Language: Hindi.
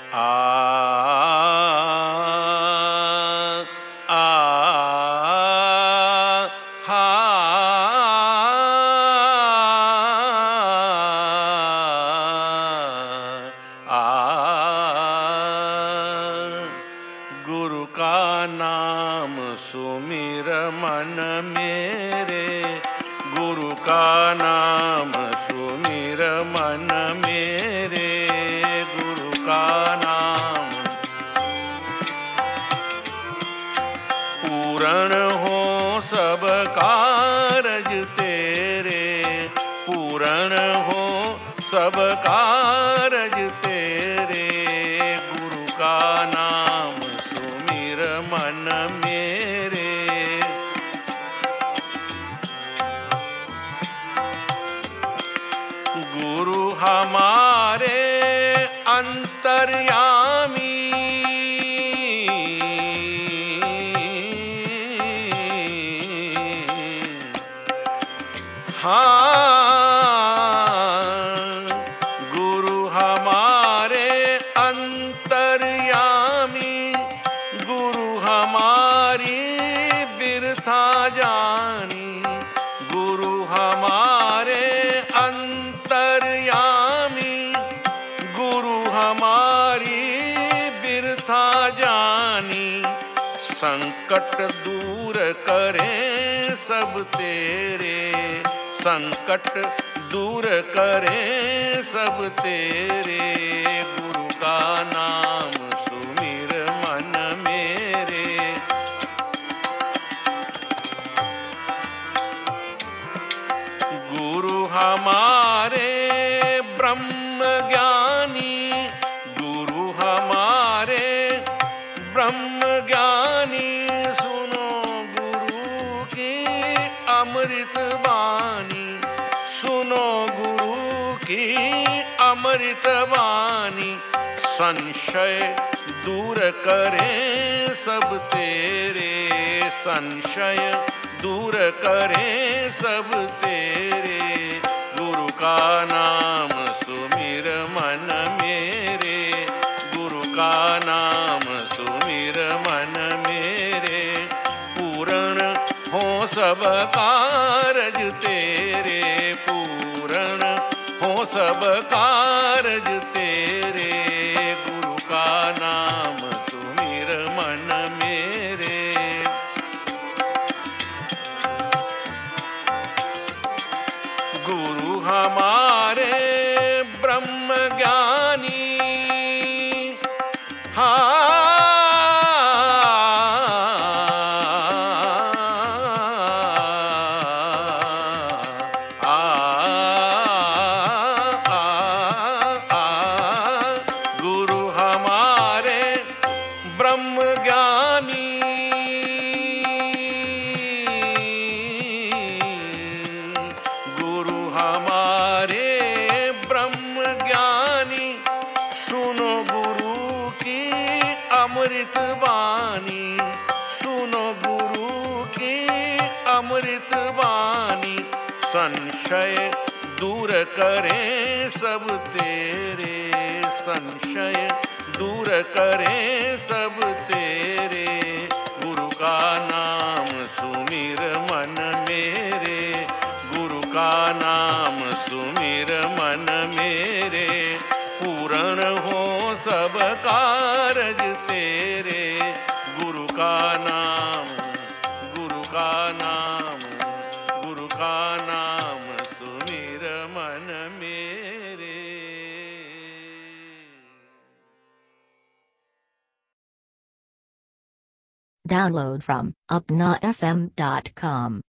आ आ हा आ गुरु का नाम सुमिर मन मेरे, गुरु का नाम सुमिर मन मेरे, गुरु का नाम पूर्ण हो सब कारज तेरे, पूर्ण हो सब कारज तेरे, गुरु का नाम सुमिर मन मेरे। गुरु हमारे अंतर्यामी, गुरु हमारे अंतर्यामी, गुरु हमारी बिरथा जानी, गुरु हमारे अंतर्यामी, गुरु हमारी बिरथा जानी, संकट दूर करें सब तेरे, संकट दूर करें सब तेरे, गुरु का नाम सुमिर मन मेरे। गुरु हमारे ब्रह्म ज्ञानी, गुरु हमारे ब्रह्म ज्ञानी, सुनो गुरु की अमृत वाणी, सुनो गुरु की अमृत वाणी, संशय दूर करें सब तेरे, संशय दूर करें सब तेरे, गुरु का नाम सुमिर मन मेरे, गुरु का नाम सुमिर मन मेरे। पूर्ण हो सब कारज तेरे, पूर्ण हो सब कारज तेरे, गुरु का नाम सुमिर मन मेरे। गुरु हमारे ब्रह्म ज्ञानी, गुरु हमारे ब्रह्म ज्ञानी, गुरु हमारे ब्रह्म ज्ञानी, सुनो गुरु की अमृत वाणी, सुनो गुरु की अमृत वाणी, संशय दूर करें सब तेरे, संशय दूर करें सब तेरे, गुरु का नाम सुमिर मन मेरे, गुरु का नाम सुमिर मन मेरे। पूर्ण हो सब कारज तेरे, गुरु का नाम, गुरु का नाम, गुरु का नाम सुमिर मन मेरे। Download from upnafm.com.